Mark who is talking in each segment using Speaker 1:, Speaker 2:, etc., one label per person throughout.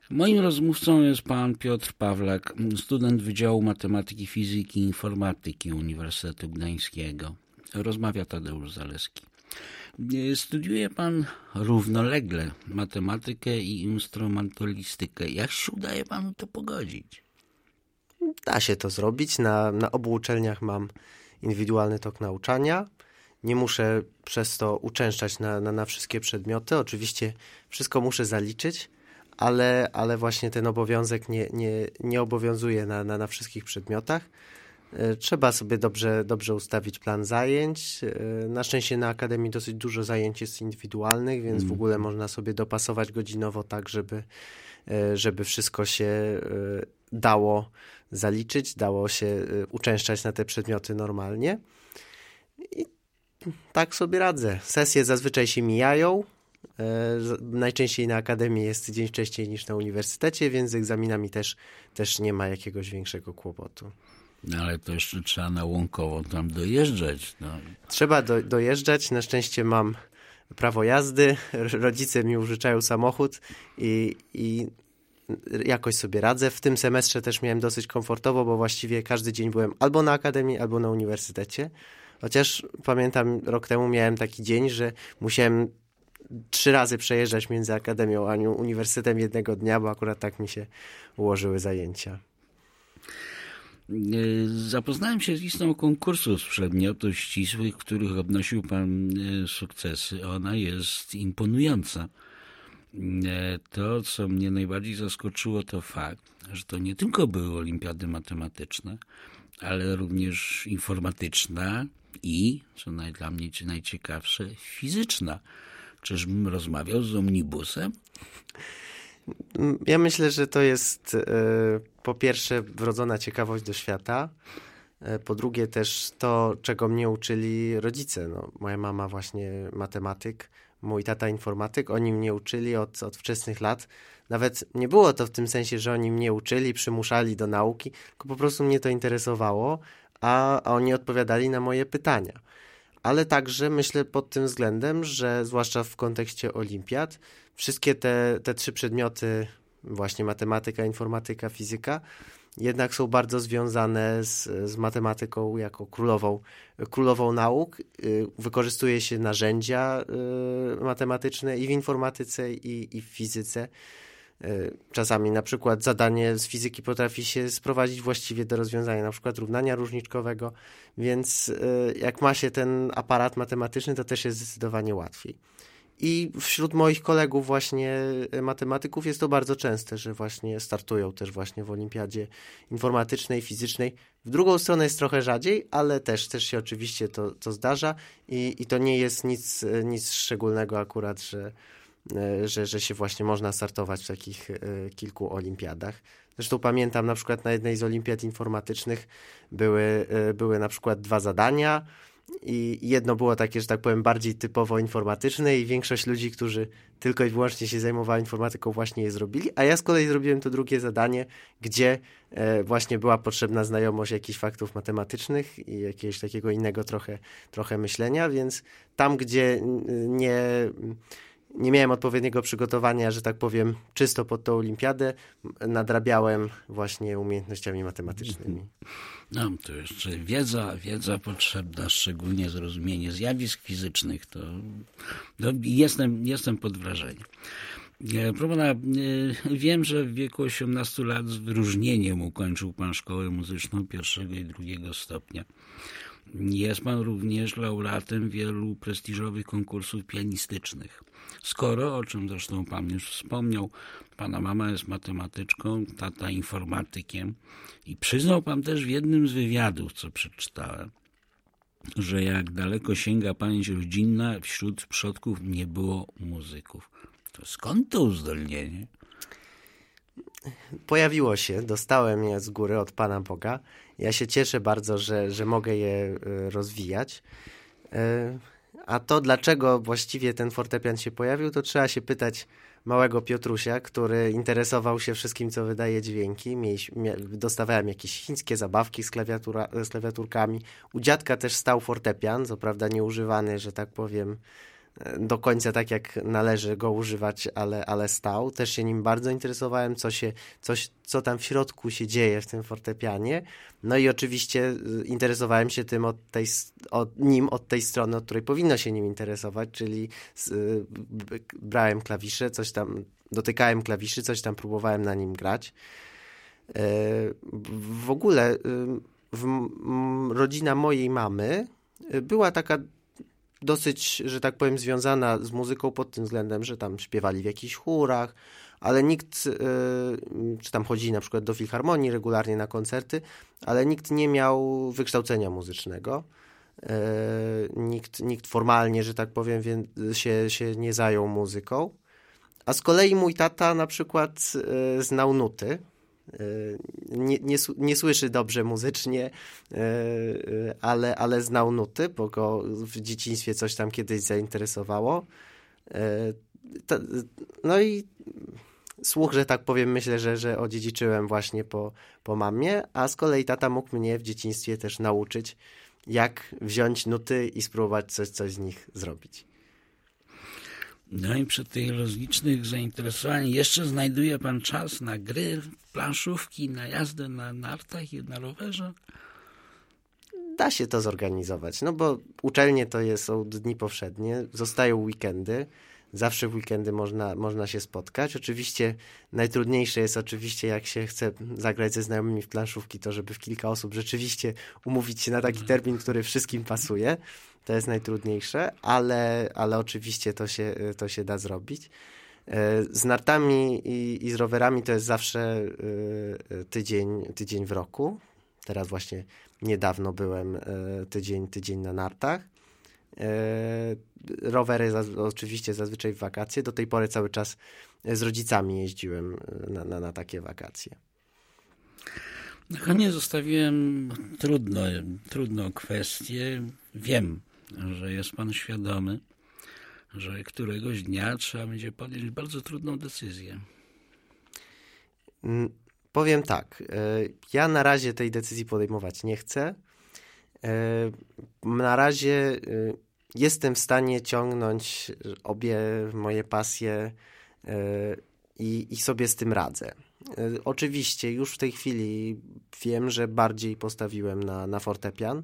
Speaker 1: Moim rozmówcą jest pan Piotr Pawlak, student Wydziału Matematyki, Fizyki i Informatyki Uniwersytetu Gdańskiego. Rozmawia Tadeusz Zaleski. Studiuje pan równolegle matematykę i instrumentalistykę. Jak się udaje panu to pogodzić?
Speaker 2: Da się to zrobić. Na obu uczelniach mam indywidualny tok nauczania. Nie muszę przez to uczęszczać na wszystkie przedmioty. Oczywiście wszystko muszę zaliczyć, ale właśnie ten obowiązek nie obowiązuje na wszystkich przedmiotach. Trzeba sobie dobrze ustawić plan zajęć. Na szczęście na Akademii dosyć dużo zajęć jest indywidualnych, więc w ogóle można sobie dopasować godzinowo tak, żeby wszystko się dało zaliczyć, dało się uczęszczać na te przedmioty normalnie. I tak sobie radzę. Sesje zazwyczaj się mijają. Najczęściej na Akademii jest dzień wcześniej niż na uniwersytecie, więc z egzaminami też nie ma jakiegoś większego kłopotu.
Speaker 1: No ale to jeszcze trzeba na Łąkową tam dojeżdżać. No.
Speaker 2: Trzeba dojeżdżać. Na szczęście mam prawo jazdy. Rodzice mi użyczają samochód i jakoś sobie radzę. W tym semestrze też miałem dosyć komfortowo, bo właściwie każdy dzień byłem albo na Akademii, albo na uniwersytecie. Chociaż pamiętam, rok temu miałem taki dzień, że musiałem 3 razy przejeżdżać między Akademią a uniwersytetem jednego dnia, bo akurat tak mi się ułożyły zajęcia.
Speaker 1: Zapoznałem się z listą konkursów z przedmiotów ścisłych, w których odnosił pan sukcesy. Ona jest imponująca. To, co mnie najbardziej zaskoczyło, to fakt, że to nie tylko były olimpiady matematyczne, ale również informatyczna i, co dla mnie najciekawsze, fizyczna. Czyżbym rozmawiał z omnibusem?
Speaker 2: Ja myślę, że to jest po pierwsze wrodzona ciekawość do świata, po drugie też to, czego mnie uczyli rodzice. No, moja mama właśnie matematyk, mój tata informatyk, oni mnie uczyli od wczesnych lat. Nawet nie było to w tym sensie, że oni mnie uczyli, przymuszali do nauki, tylko po prostu mnie to interesowało, a oni odpowiadali na moje pytania. Ale także myślę pod tym względem, że zwłaszcza w kontekście olimpiad, wszystkie te 3 przedmioty, właśnie matematyka, informatyka, fizyka, jednak są bardzo związane z matematyką jako królową nauk. Wykorzystuje się narzędzia matematyczne i w informatyce, i w fizyce. Czasami na przykład zadanie z fizyki potrafi się sprowadzić właściwie do rozwiązania na przykład równania różniczkowego, więc jak ma się ten aparat matematyczny, to też jest zdecydowanie łatwiej. I wśród moich kolegów właśnie matematyków jest to bardzo częste, że właśnie startują też właśnie w olimpiadzie informatycznej, fizycznej. W drugą stronę jest trochę rzadziej, ale też się oczywiście to zdarza i to nie jest nic szczególnego akurat, że się właśnie można startować w takich kilku olimpiadach. Zresztą pamiętam na przykład na jednej z olimpiad informatycznych były na przykład 2 zadania i jedno było takie, że tak powiem, bardziej typowo informatyczne i większość ludzi, którzy tylko i wyłącznie się zajmowali informatyką, właśnie je zrobili, a ja z kolei zrobiłem to drugie zadanie, gdzie właśnie była potrzebna znajomość jakichś faktów matematycznych i jakiegoś takiego innego trochę myślenia, więc tam, gdzie nie miałem odpowiedniego przygotowania, że tak powiem, czysto pod tą olimpiadę, nadrabiałem właśnie umiejętnościami matematycznymi.
Speaker 1: No, to jeszcze wiedza potrzebna, szczególnie zrozumienie zjawisk fizycznych. To jestem pod wrażeniem. Proszę pana, wiem, że w wieku 18 lat z wyróżnieniem ukończył pan szkołę muzyczną 1. i 2. stopnia. Jest pan również laureatem wielu prestiżowych konkursów pianistycznych. Skoro, o czym zresztą pan już wspomniał, pana mama jest matematyczką, tata informatykiem i przyznał pan też w jednym z wywiadów, co przeczytałem, że jak daleko sięga pamięć rodzinna, wśród przodków nie było muzyków. To skąd to uzdolnienie?
Speaker 2: Pojawiło się, dostałem je z góry od Pana Boga. Ja się cieszę bardzo, że mogę je rozwijać. A to, dlaczego właściwie ten fortepian się pojawił, to trzeba się pytać małego Piotrusia, który interesował się wszystkim, co wydaje dźwięki. Dostawałem jakieś chińskie zabawki z klawiaturkami. U dziadka też stał fortepian, co prawda nieużywany, że tak powiem, do końca tak, jak należy go używać, ale stał. Też się nim bardzo interesowałem, co tam w środku się dzieje w tym fortepianie. No i oczywiście interesowałem się tym od tej strony, od której powinno się nim interesować, czyli brałem klawisze, coś tam, dotykałem klawiszy, coś tam próbowałem na nim grać. W ogóle rodzina mojej mamy była taka dosyć, że tak powiem, związana z muzyką pod tym względem, że tam śpiewali w jakichś chórach, ale nikt, czy tam chodzili na przykład do filharmonii regularnie na koncerty, ale nikt nie miał wykształcenia muzycznego. Nikt formalnie, że tak powiem, się nie zajął muzyką. A z kolei mój tata na przykład znał nuty. Nie słyszy dobrze muzycznie, ale znał nuty, bo go w dzieciństwie coś tam kiedyś zainteresowało. No i słuch, że tak powiem, myślę, że odziedziczyłem właśnie po mamie, a z kolei tata mógł mnie w dzieciństwie też nauczyć, jak wziąć nuty i spróbować coś z nich zrobić.
Speaker 1: No i przy tych rozlicznych zainteresowaniach jeszcze znajduje pan czas na gry, planszówki, na jazdę na nartach i na rowerze?
Speaker 2: Da się to zorganizować, no bo uczelnie to są dni powszednie, zostają weekendy, zawsze w weekendy można się spotkać. Oczywiście najtrudniejsze jest jak się chce zagrać ze znajomymi w planszówki, to żeby w kilka osób rzeczywiście umówić się na taki termin, który wszystkim pasuje. To jest najtrudniejsze, ale oczywiście to się da zrobić. Z nartami i z rowerami to jest zawsze tydzień w roku. Teraz właśnie niedawno byłem tydzień na nartach. Rowery oczywiście zazwyczaj w wakacje. Do tej pory cały czas z rodzicami jeździłem na takie wakacje.
Speaker 1: Na koniec zostawiłem trudną kwestię. Wiem, że jest pan świadomy, że któregoś dnia trzeba będzie podjąć bardzo trudną decyzję.
Speaker 2: Powiem tak, ja na razie tej decyzji podejmować nie chcę. Na razie jestem w stanie ciągnąć obie moje pasje i sobie z tym radzę. Oczywiście już w tej chwili wiem, że bardziej postawiłem na fortepian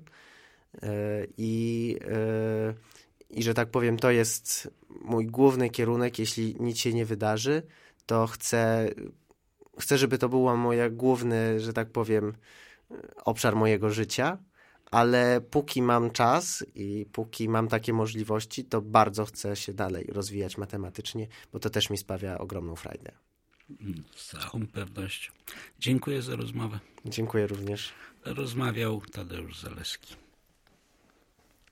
Speaker 2: i że tak powiem, to jest mój główny kierunek. Jeśli nic się nie wydarzy, to chcę, żeby to był mój główny, że tak powiem, obszar mojego życia, ale póki mam czas i póki mam takie możliwości, to bardzo chcę się dalej rozwijać matematycznie, bo to też mi sprawia ogromną frajdę.
Speaker 1: Z całą pewnością. Dziękuję za rozmowę.
Speaker 2: Dziękuję również.
Speaker 1: Rozmawiał Tadeusz Zaleski.